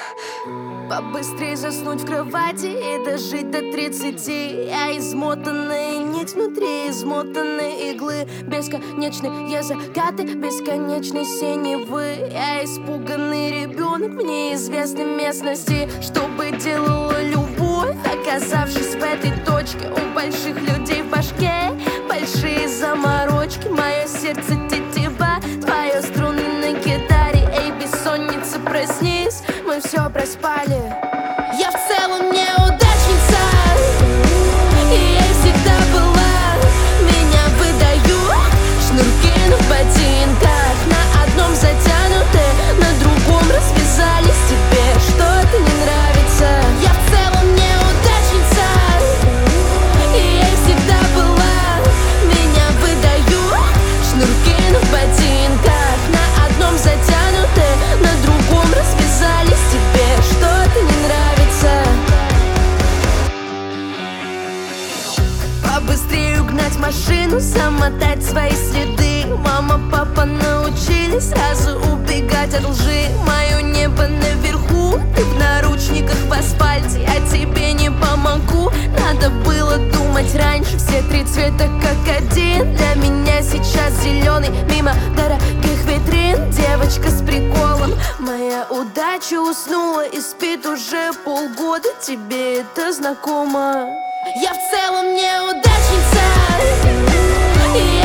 Побыстрее заснуть в кровати и дожить до 30. Я измотанная нить внутри измотанной иглы. Бесконечные закаты, бесконечной синевы. Я испуганный ребенок в неизвестной местности. Что бы делала любовь, оказавшись в этой точке? У больших людей в башке большие заморочки. Мое сердце тетива, твое струны на гитаре. Эй, бессонница, проснись, мы все проспали. Я в целом неудачница, и я всегда была. Меня выдают шнурки на ботинках. На одном затянуты, на другом развязались. Тебе что-то не нравится. Я в целом неудачница, и я всегда была. Меня выдают шнурки на ботинках. На одном затянуты, на другом развязались. Тебе что-то не нравится. Побыстрее угнать машину, замотать свои следы. Мама, папа научились сразу убегать от лжи. Мое небо наверху, ты в наручниках в асфальте. Я тебе не помогу, надо было думать раньше. Все три цвета как один, для меня сейчас зеленый. Мимо дорогих витрин, девочка с приколом. Моя удача уснула и спит уже полгода. Тебе это знакомо? Я в целом неудачница, и